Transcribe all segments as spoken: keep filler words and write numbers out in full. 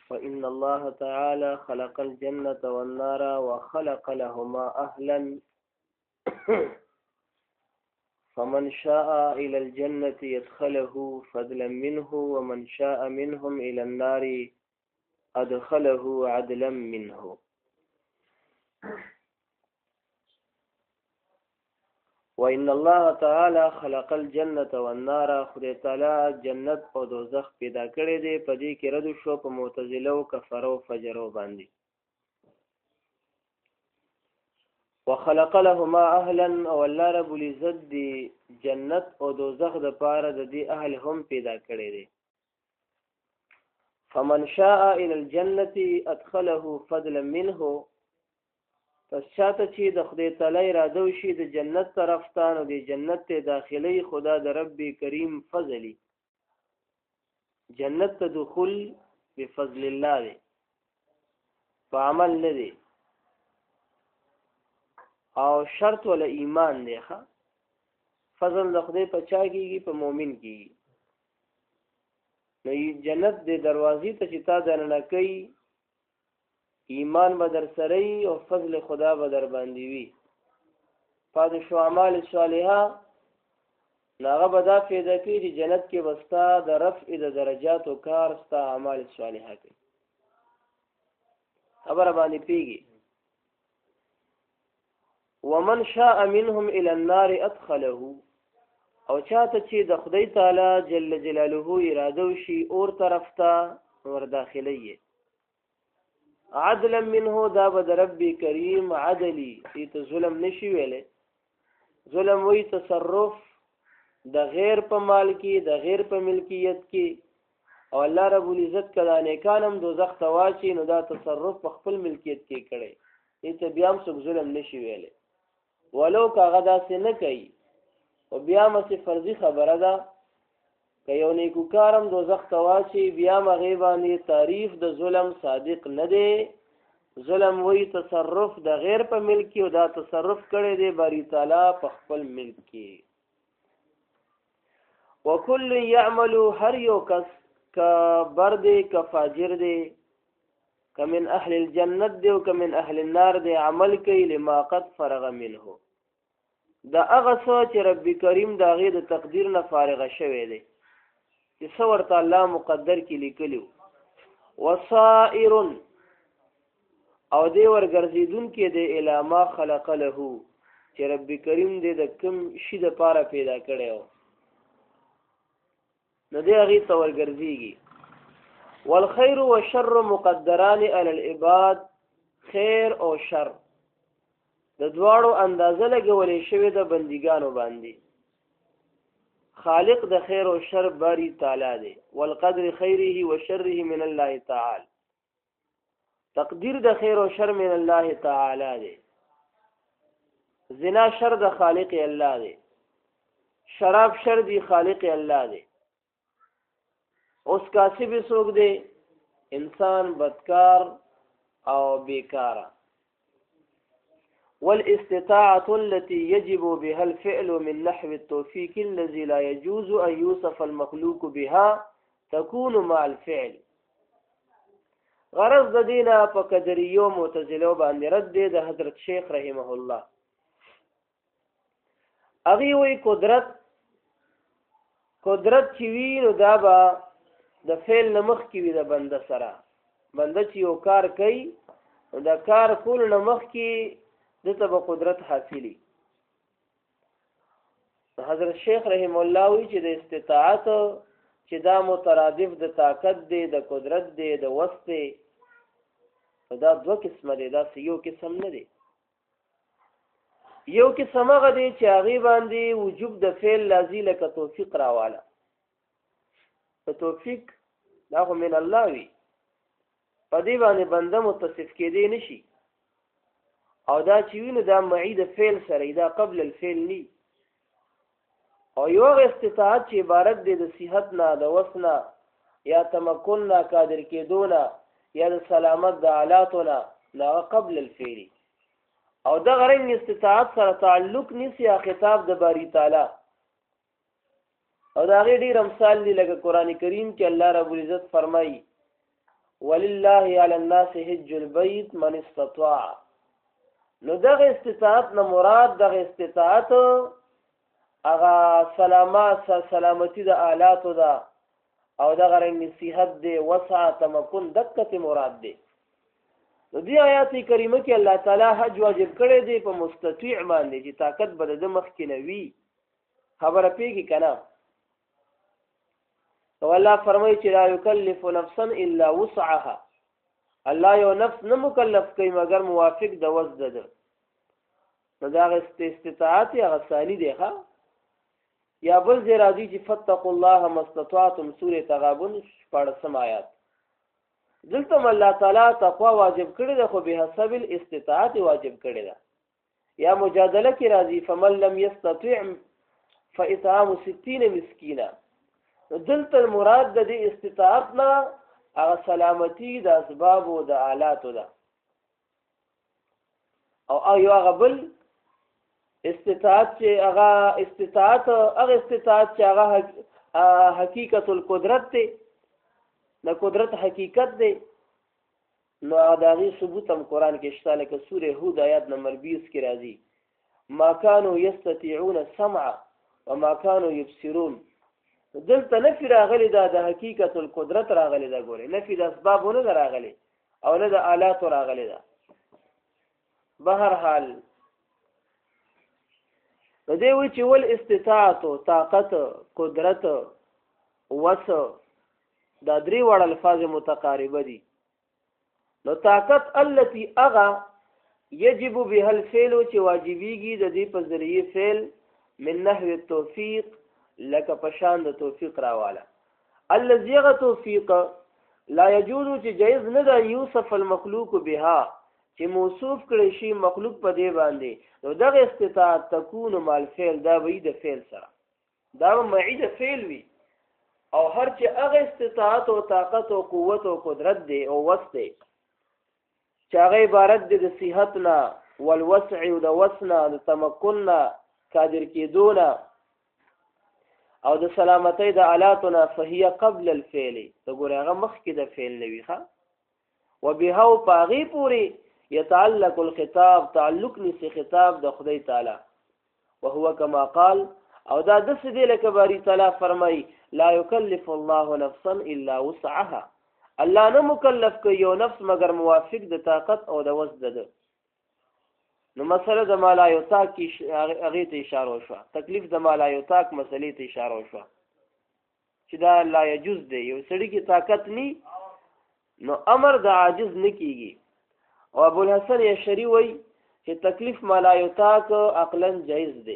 فإن الله تعالى خلق الجنة والنار وخلق لهما أهلا فمن شاء إلى الجنة يدخله فضلا منه ومن شاء منهم إلى النار أدخله عدلا منه. وإن الله تعالى خلق الجنة والنار، خدای تعالی جنت او دوزخ پیدا کړی دی. په دې کې رد شو په معتزله او کفرو فجرو باندې. وخلق لهما اهلا، او الله رب العزت دی جنت او دوزخ د پاره د دې اهل هم پیدا کړی دی. فمن شاء الى الجنة ادخله فضلا منه، پس چاته چې د خدای تعالی اراده وشي د جنت طرف ته، نو د جنت ته داخلي خدا د رب کریم فضلی. جنت ته دخول بفضل الله دی، په عمل نه دی، او شرط ولا ایمان دی. ښه فضل د خدای په چا کېږي؟ په مؤمن کېږي. نو جنت د دروازې ته چې تا دننه کوي، ایمان به در سره وي او فضل خدا به در باندې وي. پاتې شو اعمال صالحه، نو هغه به دا پیدا کوي چې جنت کې به ستا د رفع د درجاتو کار ستا اعمال صالحه کوي. خبره باندې پیږي. ومن شاء منهم الى النار ادخله، او چاته چې د خدای تعالی جل جلاله اراده وشي اور طرف ته ور داخلي عدلا منه، دا به د رب کریم عدلی. دې ته ظلم نشي ویلی. ظلم وی تصرف د غیر په مال کې، د غیر په ملکیت کې. او الله رب العزت کله نیکان هم دوزخ ته واچي، نو دا تصرف په خپل ملکیت کې کړی. دې ته بیا هم څوک ظلم نشي ویلی، ولو که هغه داسې نه کوي. او بیا مسې فرضي خبره ده، که یو نیکوکار هم دوزخ ته واچي، بیا هم هغې باندې تعریف د ظلم صادق نه دی. ظلم وی تصرف د غیر په ملک کې، او دا تصرف کړی دی باری تعالی په خپل ملک کې. وکل یعمل، هر یو کس که بر دی که فاجر دی، که من اهل الجنت دی او که من اهل النار دی، عمل کوي لما قد فرغ منه، دا هغه څه چې رب کریم د هغې د تقدیر نه فارغه شوی دی، چې څه ورته الله مقدر کې لیکلي. وصائر، او دی ورګرځېدونکی دی الی ما خلق له، چې رب کریم دی د کوم شي دپاره پیدا کړی و، نو دی هغې ته ورګرځېږي. والخیر والشر مقدران علی العباد، خیر او شر د دواړو اندازه لګولې شوې د بندګانو باندې. خالق د خیر او شر باری تعالی دی. والقدر خیره و شره من الله تعالی، تقدیر د خیر او شر من الله تعالی دی. زنا شر د خالق الله دی، شراب شر دی خالق الله دی. اوس کاسب څوک دی؟ انسان بدکار او بیکاره. والاستطاعة التي يجب بها الفعل من نحو التوفيق الذي لا يجوز أن يوصف المخلوق بها تكون مع الفعل. غرض د دینه په قدریو معتزله باندې رد دی د حضرت شیخ رحمه الله. هغې وی قدرت قدرت چې وي، نو دا به د فعل نه مخکې وي د بنده سره. بنده چې یو کار کوي، نو د کار کولو نه مخکې دته به قدرت حاصلی. حضرت شیخ رحم الله وی چې د استطاعت چې دا مترادف د طاقت دی، د قدرت دی، د وس دی، دا دوه قسمه دی، دا یو قسم نه دی. یو قسم هغه دی چې هغې باندې وجوب د فعل لازم، لکه توفیق راواله. په توفیق دا خو من الله وي، په دې باندې بنده متصف کېدی نشي. او دا چې وینو دا معی د فعل سره، دا قبل الفعل نی. او یو استطاعت چې عبارت دی د صحت نه، د وس نه، یا تمکن نه، قادر کېدو نه، یا د سلامت د آلاتو نه، دا قبل الفعل. او دا غرنګ استطاعت سره تعلق نیسي یا خطاب د باری تعالی. او دا غي ډیر امثال دي، لکه قران کریم کې الله رب العزت فرمایي ولله علی الناس حج البيت من استطاع. نو دغه استطاعت نه مراد دغه استطاعت هغه سلامات سلامتی د آلاتو ده او دغه رنګ صحت دی وسع تمکن دقت مراد دی. نو دی آیات کریمه کې الله تعالی حج واجب کړی دی په مستطیع باندې چې طاقت به د مخکې نه وي. خبره پیږي که نه؟ نو الله فرمایي چې لا یکلف نفسا الا وسعها. الله یو نفس نه مکلف کوي مگر موافق د وس ده. نو دا هغه استطاعت هغه ثاني دی ښه. یا بل ځای راځي چې فاتقوا الله ما استطعتم سورې تغابن شپاړسم آیات. دلته هم الله تعالی تقوا واجب کړې ده خو بحسب الاستطاعت واجب کړې ده. یا مجادله کې راځي فمن لم يستطع فاطعام ستين مسکینا. دلته مراد د دې استطاعت نه هغه سلامتی د اسباب او د آلاتو ده. او یو هغه بل استطاعت چې هغه استطاعت هغه استطاعت چې هغه حقیقت القدرت دی، د قدرت حقیقت دی. نو د هغې ثبوت هم قرآن کې شته، لکه سورې هود آیات نمبر بیس کې راځي ما كانوا يستطيعون السمع وما كانوا يبصرون. دلته نفي راغلی دا د حقیقت القدرت راغلی دا. ګورئ نفي د اسبابو نه راغلی او نه د آلاتو راغلی دا. بهرحال نو دی وایي چې ول استطاعت طاقت قدرت وس دا درې واړه الفاظ متقاربه دي. نو طاقت التي اغا يجب بها الفعل چې واجبېږي د دې په ذریعه فعل من نحو التوفیق لکه پشان د توفیق راواله. الذي غ توفیق لا يجوز چې جایز نه ده یوصف المخلوق بها چې موصوف کړي شي مخلوق په دې باندې. نو دغه استطاعت تكون مع الفعل دا وی د فعل سره دا معی د فعل وي. او هر چې هغه استطاعت او طاقت او قوت او قدرت دی او وس دی چې هغه عبارت دی د صحت نه والوسع او د وسنه د تمکن نه قادر کېدو نه او د سلامتی د آلاتو نه فهي قبل الفعل. ته ګورې هغه مخکې د فعل نه وي ښه. وبها او په هغې پورې يتعلق الخطاب تعلق نسی خطاب د خدای تعالی. وهو كما قال او دا دس دی لکه باری تعالی فرمای لا یکلف الله نفسا الا وسعها. الله نه مکلف کوي یو نفس مگر موافق د طاقت او د وس ده. نو مسله د ما لا یطاق هغې ته اشاره وشوه. تکلیف د ما لا یطاق مسلې ته اشاره وشوه چې دا لا یجوز دی. یو سړي کې طاقت نی نو امر د عاجز نه کیږي. او ابوالحسن یشری وایي چې تکلیف ما لا یطاق عقلا جایز دی.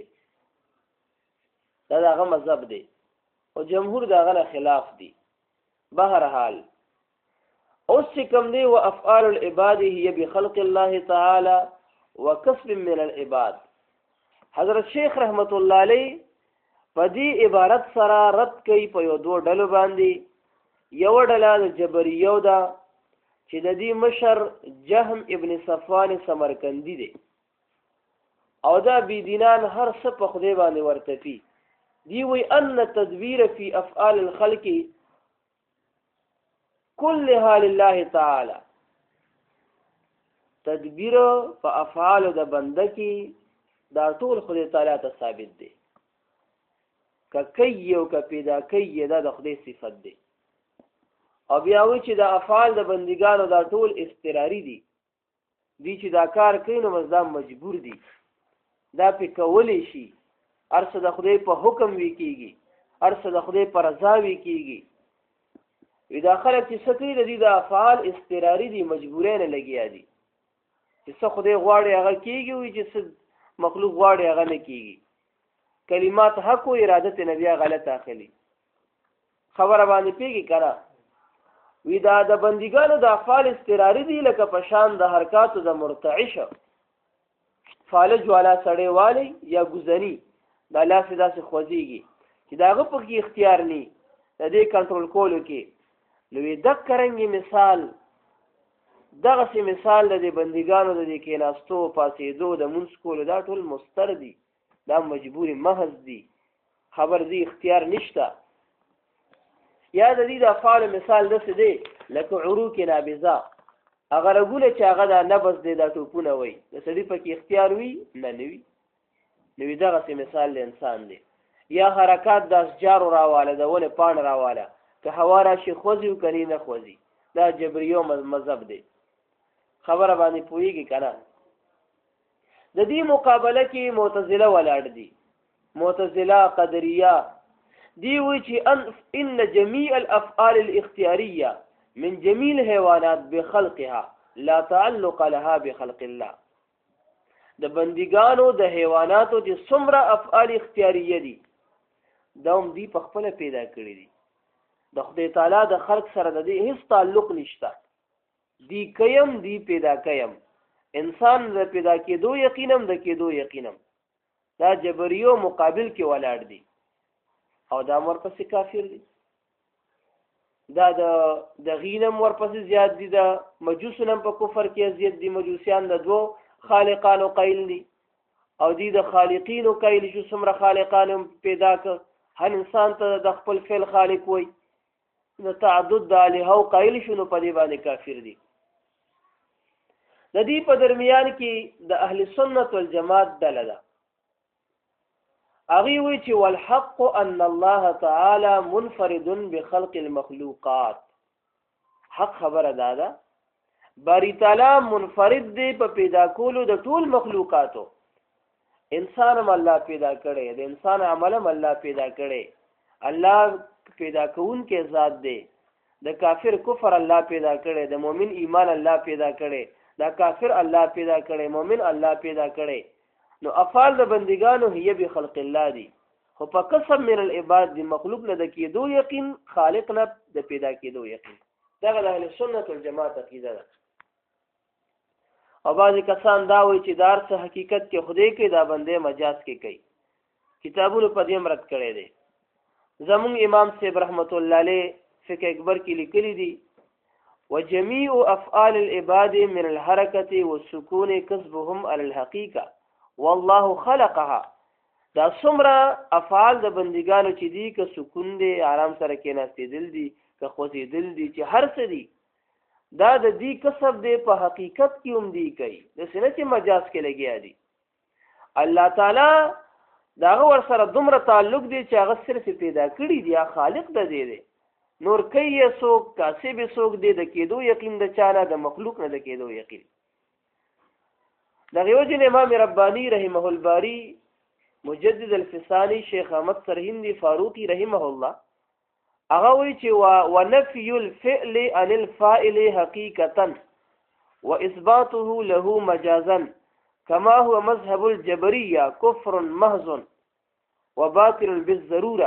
دا دغه مذهب دی او جمهور دغه نه خلاف دی. بهرحال اوس چې کوم دی و افعال العباد هي بخلق الله تعالی وکسب من العباد. حضرت شیخ رحمت الله علیه په دې عبارت سره رد کوي په یو دوه ډلو باندې. یو ډله د جبریو ده چې د دې مشر جهم ابن صفوان سمرقندی دی او دا بيدینان هر څه په خدای باندې ورتپي. دی وی ان تدبیر فی افعال الخلق كلها لله تعالی. تدبیر په افعال د بنده کې دا ټول خدای تعالی ته ثابت دی. که کوي او که پیدا کوي دا د خدای صفت دی. او بیا وی چې د افعال د بندګانو دا ټول اضطراری دي. دی چې دا کار کوي نو مزدام مجبور دي. دا پې کولی شي. هر څه د خدای په حکم وی کېږي، هر څه د خدای په رضا وی کېږي. وی دا خلک چې څه کوي د دې د افعال اضطراري دي، مجبورۍ نه لګیا دي. چې څه خدای غواړي هغه کېږي، وي چې څه مخلوق غواړي هغه نه کېږي. کلمات حق و ارادت نه بیا غلط اخلي. خبره باندې پیږي که نه؟ وی دا د بندګانو د افعال اضطراري دي لکه په شان د حرکاتو د مرتعشه. فالج والا سړی والی یا ګوزني دا لاسې داسې خوځېږي چې د هغه پکې اختیار نی د دې کنټرول کولو کې. نو وی دقه رنګې مثال دغسې مثال د دې بندګانو د دې کېناستو پاڅېدو د مونځ کولو دا ټول مستر دي، دا مجبوري محض دي، خبر دي اختیار نشته. یا د دې د افعال مثال داسې دی لکه عروق نابضه هغه رګونه چې هغه د نبض دی دا ټوپونه وي د سړي پکې اختیار وي نه نه وي نو دغسې مثال د انسان دی یا حرکات د اشجارو راواله د ونې پاڼه راواله که هوا راشي خوځي او کني نه خوځي دا جبریو مذهب دی خبره باندې پوهېږي که نه د دې مقابله کې معتزله ولاړ دي معتزله قدریه دی وی چې ان جميع الافعال الاختياريه من جميع الحيوانات بخلقها لا تعلق لها بخلق الله د بندګانو د حیواناتو چې څومره افعال اختیاریه دي دا هم دی په خپل پیدا کړی دي د خدای تعالی د خلق سره د دې هیڅ تعلق نشته دی کیم دی پیدا کیم انسان د پیدا کېدو یقینم د کېدو یقینم دا جبریو مقابل کې ولاړ دي او دا ورپسې کافر دي دا د غینم ورپسې زیات دي د مجوسونم په کفر کې زیات دي مجوسیان د دوو خالقانو قیل دي او دی د خالقینو قیل شو څومره خالقانو پیدا که هر انسان ته د خپل فعل خالق وي د تعدد د الهو قیل شو نو په دې باندې کافر دي د دې په درمیان کې د اهل سنت والجماعت ډله ده هغوی وایي چې والحق ان الله تعالی منفرد بخلق المخلوقات حق خبره دا ده باری تعالی منفرد دی په پیدا کولو د ټول مخلوقاتو انسان هم الله پیدا کړی د انسان عمل هم الله پیدا کړی الله پیدا کوونکی ذات دی د کافر کفر الله پیدا کړی د مؤمن ایمان الله پیدا کړی د کافر الله پیدا کړی مؤمن الله پیدا کړی نو افعال د بندگانو هي به خلق الله دي خو په قسم من العباد دی مخلوق نه د کېدو یقین خالق نه د پیدا کېدو یقین دغه د اهل سنت والجماعت عقیده ده او بعضې کسان دا وایي چې دا هر څه حقیقت کې خدای کوي دا بندې مجاز کې کوي کتابونو په دې مرد کړی دی زمونږ امام صاحب رحمت الله علیه فقه اکبر کې لیکلی دي وجميع افعال العباد من الحركه والسكون كسبهم على الحقيقه والله خلقها دا څومره افعال د بندګانو چې دي که سکون دی آرام سره کېناستېدل دي که خوځېدل دي چې هر څه دي دا د دې کسب دی په حقیقت کې هم دی کوي داسې نه چې مجاز کې لګیا دي الله تعالی د هغه ورسره دومره تعلق دی چې هغه صرف پیدا کړي دي یا خالق د دې دی نور کوي یې څوک کاسب یې څوک دی د کېدو یقین د چا نه د مخلوق نه د کېدو یقین دغه وجه امام ربانی رحمه الباری مجدد الفسانی شیخ احمد سرهندی فاروقی رحمه الله هغه وی چې ونفي الفعل عن الفاعل حقيقه واثباته له مجازا كما هو مذهب الجبريه كفر محض وباطل بالضروره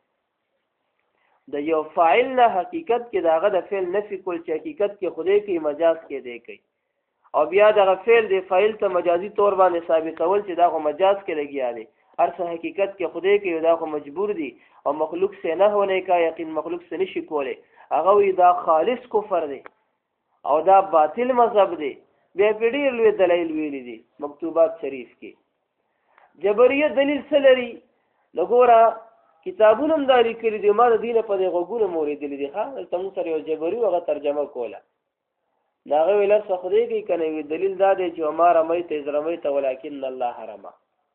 د یو فاعل نه حقیقت کې داغه د فعل نفي کول چې حقیقت کې خدای کې مجاز کې دی کوي او بیا دغه فعل دی فاعل ته مجازي طور باندې ثابتول چې دا خو مجاز کې لګیا دی هر څه حقیقت کې خدای کې دا خو مجبور دی او مخلوق سے نه ہونے کا یقین مخلوق سے نشي کولی هغه وی دا خالص کفر دی او دا باطل مذهب دی بیا په ډېر لوی دلایل ویلي دي مکتوبات شریف کې جبریه دلیل څه لري لګوره کتابونه هم دا لیکلي دي ما د دې نه په دې غوږونه مو اورېدلي دي ښه دلته موږ سره یو جبري هغه ترجمه کوله دا هغه ویل څه خدای کوي که نه وي دلیل دا دی چې وما رمیت اذ رمیت ولکن الله رمى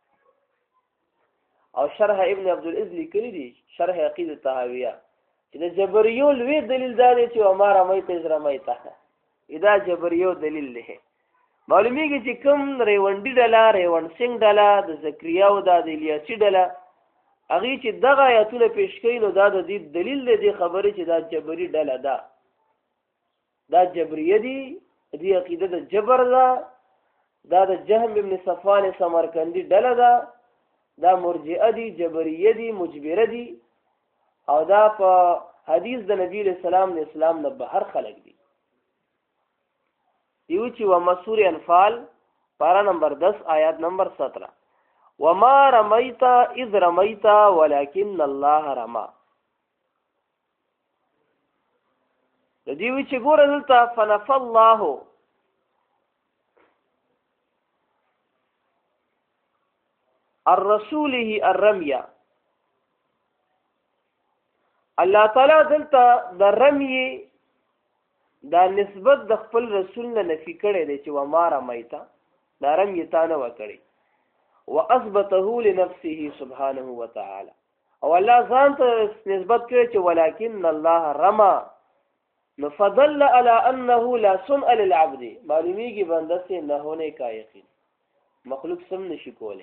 او شرح ابن عبدالعز لیکلی دي شرح عقیده طحاویه چې د جبریو لوی دلیل دا دی چې وما رمیت اذ رمیت دا جبریو دلیل دی معلومیږي چې کوم ریونډي ډله ریوند سنګ ډله د زکریا او د الیاسی ډله هغوی چې دغه آیاتونه پیش کوي نو دا د دې دلیل دی دې خبرې چې دا جبري ډله ده دا جبریه دی دی عقیده د جبر ده دا د جهم ابن صفوان سمرقندی ډله ده دا مرجئه دی جبریه دی مجبره دی او دا په حدیث د نبی علیہ السلام د اسلام نه بهر خلق دی دیو چې و مسور انفال پارا نمبر دس آیات نمبر سترہ وما رمیت اذ رمیت ولکن الله رمى د دیوی چې ګوره دلته فنف الله الرسوله الرميه الله تعالی دلته د رمی دا نسبت د خپل رسول نه نفي کړی دی چې وما رمیت دا رمی تا نه وکړي واثبته لنفسه سبحانه وتعالى او الله ځان ته نسبت کړی چې ولکن الله رمى نفضل على انه لا صنع للعبد معلومیږي بنده سے نه ہونے کا یقین مخلوق سم نشي کوله.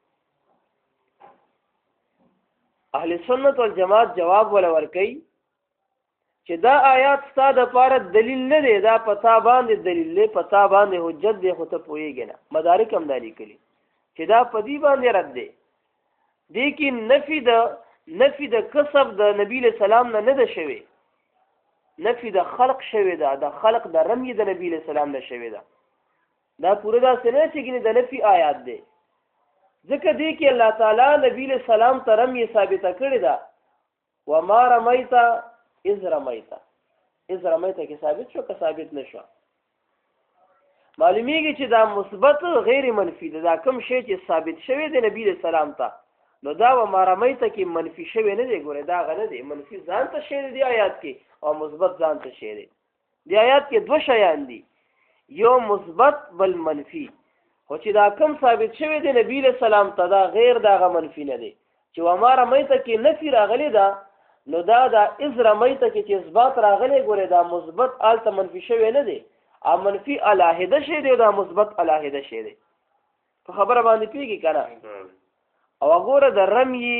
اهل سنت والجماعت جواب ولا ورکي چې دا آیات ستاسو لپاره دلیل نه دی دا پتا باندې دلیل دی پتا باندې حجت دی خو ته پوهیږي نه مدارک هم دالي کړي چې دا پدی باندې رد دی دی کې نفي د نفي د کسب د نبی له سلام نه نه ده شوی نفي د خلق شوی ده د خلق د رمی د نبی له سلام نه شوی ده دا پوره دا سره چې د نفي آیات دی ځکه دی کې الله تعالی نبی له سلام ته رمی ثابت کړی ده وما رمیت اذ رمیت اذ رمیت کې ثابت شو که ثابت نشو معلومیږي چې دا مثبت غیر منفي ده دا کوم شی چې ثابت شوی دی نبی له سلام ته نو دا وما رمیت کې منفي شوی نه دی ګوره دا غنه دی منفي ځان ته شی دی آیات کې او مثبت ځان ته شی دی دی آیات کې دوه شیان دي یو مثبت بل منفي خو چې دا کم ثابت شوی دی نبی له سلام ته دا غیر داغه منفي نه دی چې وما رمیت کې نفي راغلی دا نو دا دا اذ رمیت کې چې اثبات راغلی ګوره دا مثبت آلته منفي شوی نه دی ا منفي علاهده شی دی دا مثبت علاهده شی دی په خبره باندې پیږي کنه او وګوره د رمی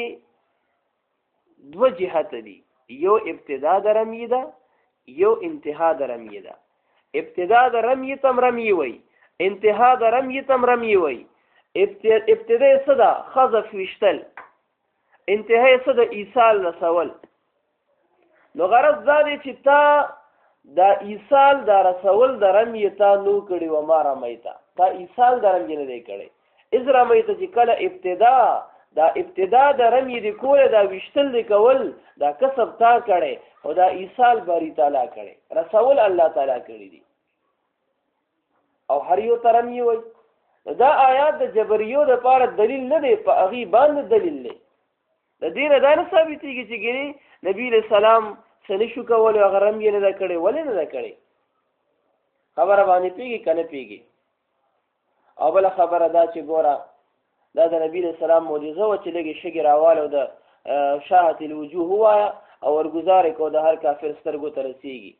دو جهت دي یو ابتدا د رمی ده یو انتها د رمی ده ابتدا د رمی تم رمی وي انتها د رمی تم رمی وي ابتدا صدا خذف وشتل انتها صدا ایصال رسول نو غرض دا دی چې تا دا ایصال دا رسول د رمی تا نو کړي و ما رمیتا تا ایصال د رمی نه دی کړي اذ رمیت چې کله ابتدا دا ابتدا د رمی دی کوله دا وشتل دی کول دا کسب تا کړي او دا ایصال باری تعالی کړي رسول الله تعالی کړي دي او هر یو ترمی وي دا آیات د جبریو د پاره دلیل نه دی په اغي باندې دلیل دی د دې نه دا نه ثابتېږي چې ګری نبی له سلام سني شو کول او غرم یې نه کړي ولې نه کړي خبره باندې پیږي کنه پیږي او بل خبره دا چې ګوره دا د نبی له سلام معجزه و چې لګي شګي راواله د شاهت الوجوه وایا او ورګزار کو د هر کافر سترګو ته رسیږي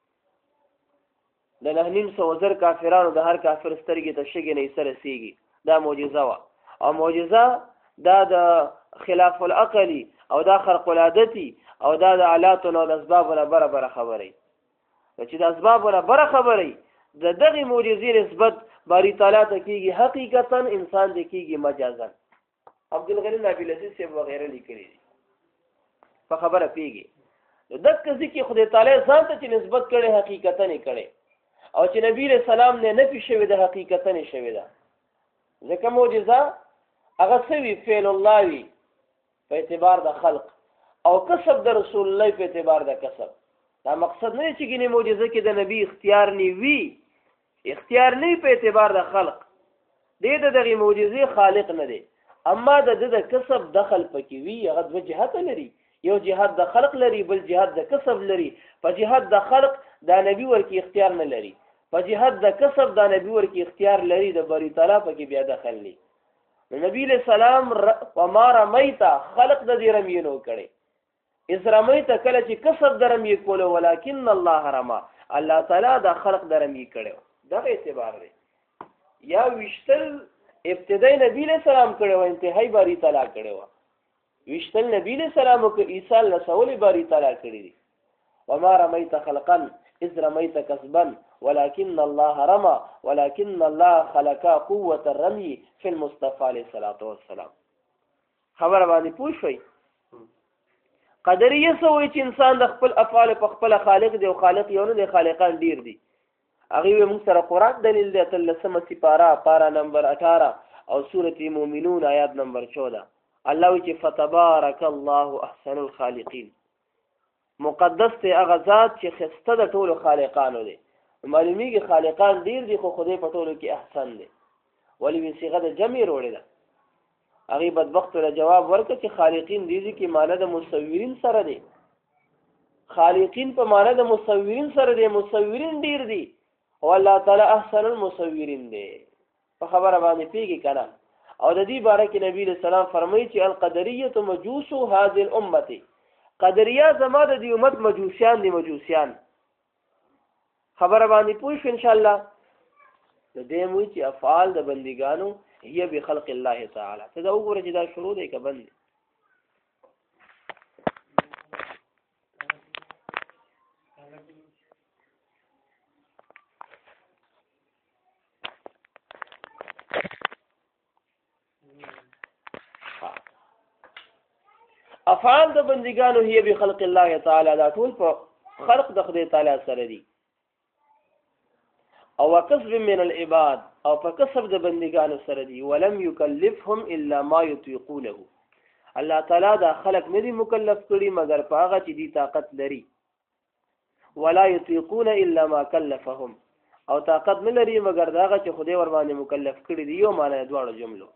د نه نیم سو زر کافرانو د هر کافر سترګې ته شګي نه سره رسیږي دا معجزه وا او معجزه دا د خلاف العقل او دا خرق العادتي او دا د آلات او د اسباب نه برابر خبري چې د اسباب نه بر خبري د دغه معجزې نسبت باری تعالی ته کیږي حقیقتا انسان د کیږي مجازا عبدالغنی نبی لذیذ سے وغیرہ لیکلي دي په خبره پیږي د دک ذکر خدای تعالی ځان ته چې نسبت کړي حقیقتا نه کړي او چې نبی رسول سلام نه نفي شوی د حقیقتا نه شوی دا ځکه معجزه هغه سوي فعل الله وي په اعتبار د خلق او کسب د رسول الله په اعتبار د کسب دا مقصد نه چې ګینه معجزه کې د نبی اختیار نه وي اختیار نه په اعتبار د خلق دې د دغه معجزې خالق نه دی اما د د کسب دخل پکې وی هغه د جهات لري یو جهاد د خلق لري بل جهاد د کسب لري په جهاد د خلق دا نبی ورکی اختیار نه لري په جهاد د کسب دا نبی ورکی اختیار لري د بری تعالی پکې بیا دخل لري نبی له سلام و ما رمیتا خلق د دې رمی نو کړي اس رمیتا کله چې کسب د رمی کوله ولکن الله رما الله تعالی د خلق د رمی کړي دا اعتبار دی یا وشتل ابتدای نبی له سلام کړي او انتهای باری تعالی کړي و وشتل نبی له سلام او ایصال رسول باری تعالی کړي دي وما رمیت خلقا اذ رمیت کسبا ولكن الله رمى ولكن الله خلق قوة الرمي في المصطفى عليه الصلاة والسلام خبر باندې پوه شئ قدریه سوې چې انسان د خپل افعال په خپل خالق دی او خالق یو نه دی خالقان ډیر دي هغه موږ سره قرآن دلیل دی تلسمه سپاره پارا نمبر اٹھارہ او سورة مومنون آیات نمبر چودہ الله وی چې فتبارك الله احسن الخالقین مقدس ته هغه ذات چې خسته د ټولو خالقانو دی معلومیږي خالقان ډیر دي خو خدای په ټولو کې احسن دی ولی وی صيغه د جمع وروړي ده هغه بدبخت له جواب ورکړي چې خالقین دي چې معنی د مصورین سره دي خالقین په معنا د مصورین سره دی، مصورین ډیر دي او الله تعالی احسن المصورین دی. په خبره باندې پیږي کنه. او د دې باره کې نبی صلی الله علیه وسلم فرمایي چې القدریه مجوس هذه الامه، قدریه زما د دې امت مجوسیان دي، مجوسیان. خبره باندې پوه شو ان شاء الله. د دې موي چې افعال د بندګانو هي بخلق الله تعالی. ته دا وګوره چې دا شروع دی که بند دی. افعال د بندګانو هي بخلق الله تعالی، دا ټول په خلق د خدای تعالی سره دي. او وکسب من العباد، او په کسب د بندګانو سره دي. ولم یکلفهم الا ما یطيقونه، الله تعالی دا خلق نه دي مکلف کړي مگر په هغه چې دي طاقت لري. ولا یطيقون الا ما کلفهم، او طاقت نه لري مگر دا هغه چې خدای ور باندې مکلف کړي دي. یو معنی دواړو جملو،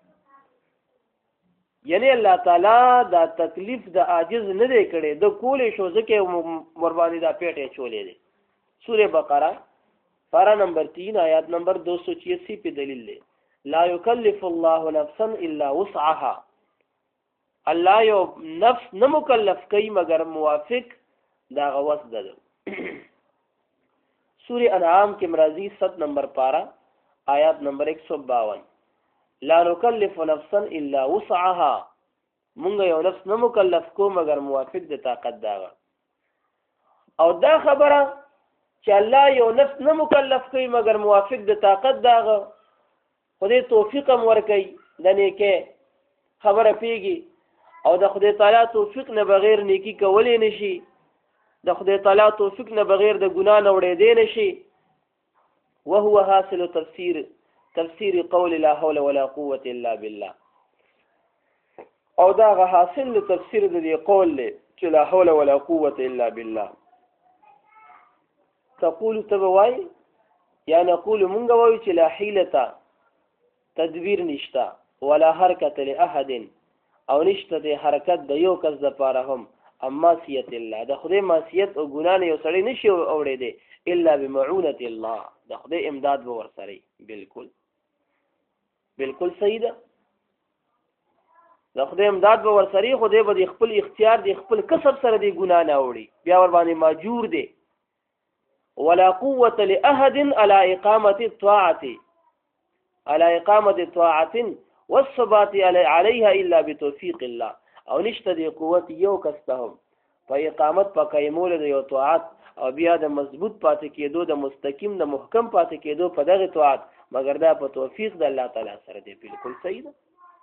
یعنی الله تعالی دا تکلیف د عاجز نه دی کړي، د کولې شو ځکه ور باندې دا پیټه چولې دي. سوره بقره پارا نمبر تین آیات نمبر دو سو چھیاسی پہ دلیل لے. لا یکلف اللہ نفسا الا وسعها، اللہ یو نفس نہ مکلف کئی مگر موافق دا غوث دل. سورہ انعام کے مرازی ست نمبر پارا آیات نمبر ایک سو باون. لا نکلف نفسا الا وسعها، منگا یو نفس نہ مکلف کو مگر موافق دا طاقت داغا. او دا خبرہ چې الله یو نفس نه مکلف کوي مگر موافق د طاقت داغه، خدای توفیق هم ورکوي د نیکۍ. خبره پیږي. او د خدای تعالی توفیق نه بغیر نیکی کولی نشي، د خدای تعالی توفیق نه بغیر د ګناه نه وړېدی نشي. وهو حاصل تفسیر تفسیر قول لا حول ولا قوة الا بالله، او دا غ حاصل تفسیر د دې قول له چې لا حول ولا قوة الا بالله. تقول تبوای یا نقول مونږ وایو چې لا حیلتا، تدبیر نشتا، ولا حرکت لاحد، او نشته د حرکت د یو کس د پاره هم، اما معصیت الله، د خدای معصیت او ګناه یو سړی نشي اوړېدی الا بمعونة الله، د خدای امداد به ورسره. بالکل بالکل صحیح ده، د خدای امداد به ورسره. خدای به د خپل اختیار د خپل کسب سره د ګناه نه اوړي، بیا ور باندې ماجور دی. ولا قوة لأحد على إقامة الطاعة على إقامة الطاعة والثبات عليها إلا بتوفيق الله، او نشته دی قوت یو کستهم په اقامت په قیمول د یو طاعت او بیا د مضبوط پاتې کېدو، د مستقیم د محکم پاتې کېدو په دغه طاعت، مگر دا په توفیق د الله تعالی سره دی. بالکل صحیح ده.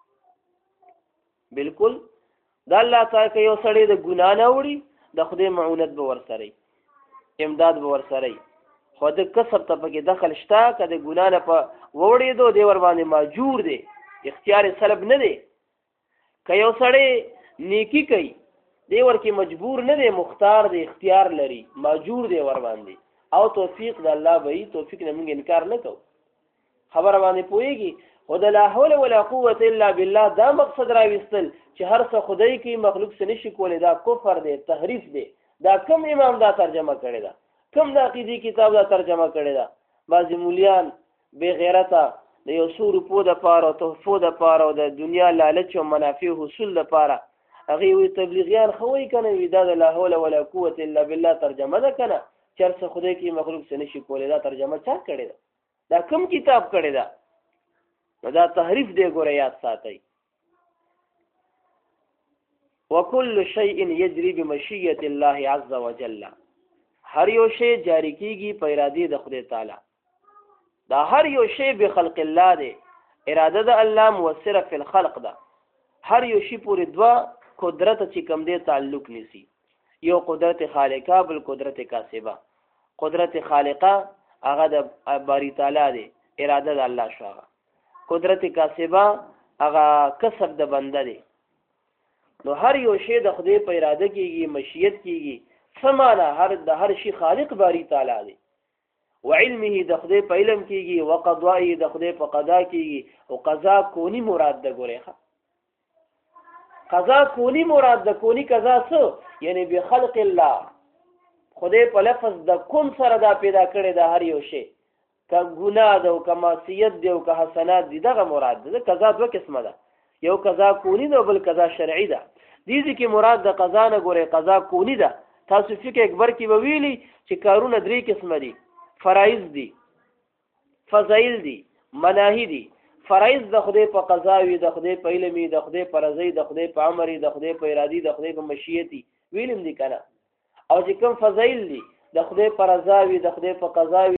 بالکل د الله تعالی که یو سړی د ګناه نه وړي، د خدای معونت به ورسره، امداد به ورسره. خو د کسب ته پکې دخل شته، که د ګناه نه په وړېدو دی ور باندې ماجور دی، اختیار سلب نه دی. که یو سړی نیکی کوي دی ورکې مجبور نه دی، مختار دی، اختیار لري، ماجور دی ور باندې، او توفیق د الله به وي. توفیق نه موږ انکار نه کوو. خبره باندې پوهېږي. خو د لا حول ولا قوة الا بالله دا مقصد راویستل چې هر څه خدای کوي مخلوق څه نشي کولی، دا کفر دی، تحریف دی. دا کم امام دا ترجمه کړی ده، کم د عقیدې کتاب دا ترجمه کړی ده. بعضې مولیان بې غیرته د یو څو روپو دپاره او تحفو دپاره او د دنیا لالچ او منافع حصول دپاره هغې وایي تبلیغیان ښه وایي که نه وي، دا د لا حول ولا قوة الا بالله ترجمه ده که نه، چې هر څه خدای کوي مخلوق څه نشي کولی. دا ترجمه چا کړې ده؟ دا کم کتاب کړی ده؟ نو دا تحریف دی. ګوره یاد ساتئ. وكل شيء يجري بمشيئة الله عز وجل، هر یو شی جاری کیږي په اراده د خدای تعالی. دا هر یو شی به خلق الله دی، اراده د الله موثره فی الخلق ده. هر یو شی پورې دوا قدرت چې کم دی تعلق نسی، یو قدرت خالقه بل قدرت کاسبه. قدرت خالقه هغه د باری تعالی دی، اراده د الله شو. قدرت کاسبه هغه کسب د بنده دی. نو هر یو شی د خدای په اراده کېږي، مشیت کېږي. سمانا هر د هر شي خالق باری تعالی دی. وعلمه د خدای په علم کېږي، وقضائه د خدای په قضا کېږي. او قضا کونی مراد ده. ګورې قضا کونی مراد ده. کونی قضا څه؟ یعنی بخلق الله، خدای په لفظ د کون سره دا پیدا کړی د هر یو شی که ګناه ده او که معصیت دی او که حسنات دي دغه مراد ده. قضا دوه قسمه ده، یو قضا کونی ده او بل قضا شرعي ده. دې دې کې مراد د قضا نه ګورئ قضا کونی ده. تاسو فقه اکبر کې به ویلي چې کارونه درې قسمه دي، فرایض دي، فضایل دي، مناهي دي. فرایض د خدای په قضا وي، د خدای په علم وي، د خدای په رضا، د خدای په امر، د خدای په ارادي، د خدای په مشیت ویلم دي کنه. او چې کوم فضایل دي د خدای په رضا وي، د خدای په قضا وي،